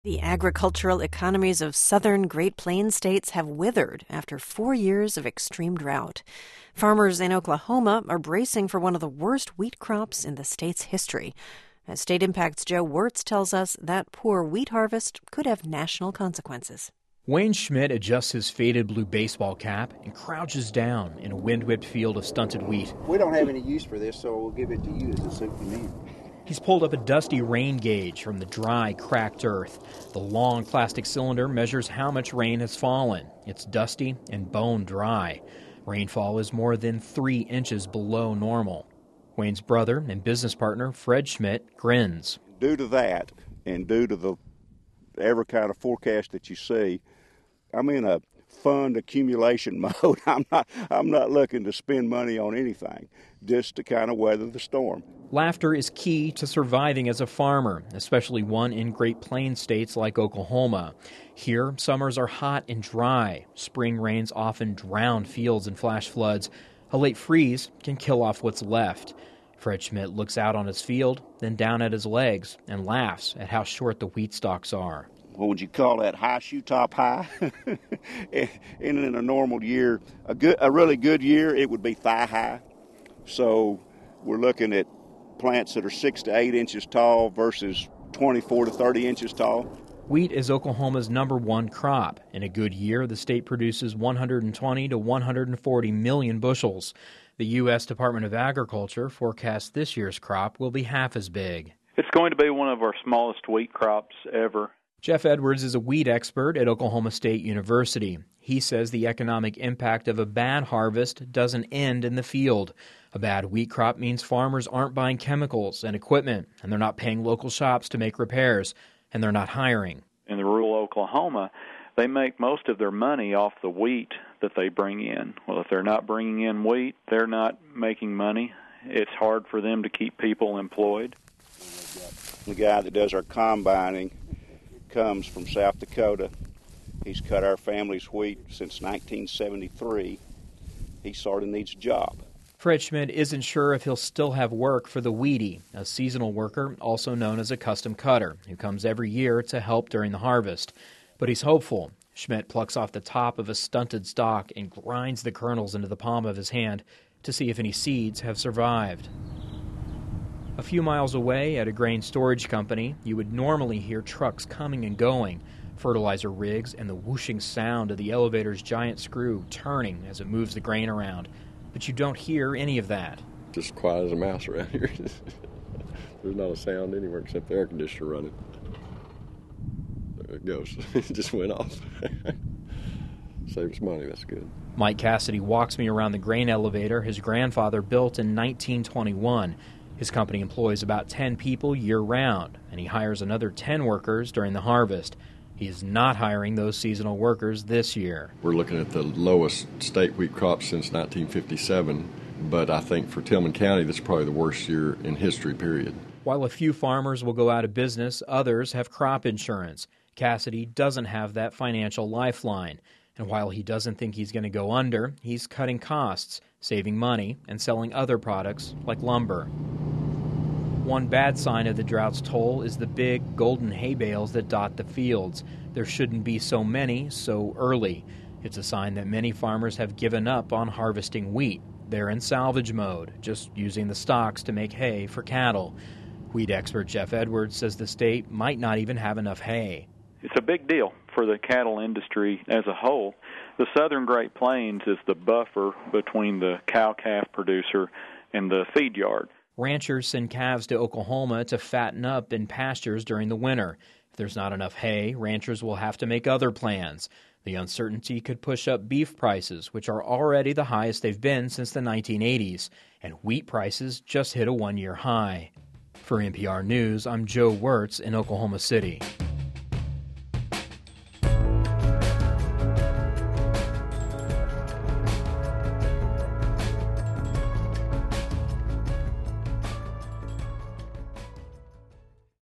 The agricultural economies of southern Great Plains states have withered after 4 years of extreme drought. Farmers in Oklahoma are bracing for one of the worst wheat crops in the state's history. As State Impact's Joe Wirtz tells us, that poor wheat harvest could have national consequences. Wayne Schmidt adjusts his faded blue baseball cap and crouches down in a wind-whipped field of stunted wheat. We don't have any use for this, so we'll give it to you as a souvenir. He's pulled up a dusty rain gauge from the dry, cracked earth. The long plastic cylinder measures how much rain has fallen. It's dusty and bone dry. Rainfall is more than 3 inches below normal. Wayne's brother and business partner, Fred Schmidt, grins. Due to that, and due to the every kind of forecast that you see, I'm in a fund accumulation mode. I'm not looking to spend money on anything, just to kind of weather the storm. Laughter is key to surviving as a farmer, especially one in Great Plains states like Oklahoma. Here, summers are hot and dry. Spring rains often drown fields in flash floods. A late freeze can kill off what's left. Fred Schmidt looks out on his field, then down at his legs, and laughs at how short the wheat stalks are. What would you call that, high shoe top high? And in a normal year, a really good year, it would be thigh high. So we're looking at plants that are 6 to 8 inches tall versus 24 to 30 inches tall. Wheat is Oklahoma's #1 crop. In a good year, the state produces 120 to 140 million bushels. The U.S. Department of Agriculture forecasts this year's crop will be half as big. It's going to be one of our smallest wheat crops ever. Jeff Edwards is a wheat expert at Oklahoma State University. He says the economic impact of a bad harvest doesn't end in the field. A bad wheat crop means farmers aren't buying chemicals and equipment, and they're not paying local shops to make repairs, and they're not hiring. In the rural Oklahoma, they make most of their money off the wheat that they bring in. Well, if they're not bringing in wheat, they're not making money. It's hard for them to keep people employed. The guy that does our combining comes from South Dakota. He's cut our family's wheat since 1973. He sort of needs a job. Fred Schmidt isn't sure if he'll still have work for the weedy, a seasonal worker also known as a custom cutter, who comes every year to help during the harvest. But he's hopeful. Schmidt plucks off the top of a stunted stalk and grinds the kernels into the palm of his hand to see if any seeds have survived. A few miles away at a grain storage company, you would normally hear trucks coming and going, fertilizer rigs, and the whooshing sound of the elevator's giant screw turning as it moves the grain around. But you don't hear any of that. Just quiet as a mouse around here. There's not a sound anywhere except the air conditioner running. There it goes. It just went off. Saves money, that's good. Mike Cassidy walks me around the grain elevator his grandfather built in 1921. His company employs about 10 people year-round, and he hires another 10 workers during the harvest. He is not hiring those seasonal workers this year. We're looking at the lowest state wheat crop since 1957, but I think for Tillman County, that's probably the worst year in history, period. While a few farmers will go out of business, others have crop insurance. Cassidy doesn't have that financial lifeline. And while he doesn't think he's going to go under, he's cutting costs, saving money, and selling other products like lumber. One bad sign of the drought's toll is the big golden hay bales that dot the fields. There shouldn't be so many so early. It's a sign that many farmers have given up on harvesting wheat. They're in salvage mode, just using the stalks to make hay for cattle. Wheat expert Jeff Edwards says the state might not even have enough hay. It's a big deal for the cattle industry as a whole. The southern Great Plains is the buffer between the cow-calf producer and the feed yard. Ranchers send calves to Oklahoma to fatten up in pastures during the winter. If there's not enough hay, ranchers will have to make other plans. The uncertainty could push up beef prices, which are already the highest they've been since the 1980s, and wheat prices just hit a one-year high. For NPR News, I'm Joe Wirtz in Oklahoma City.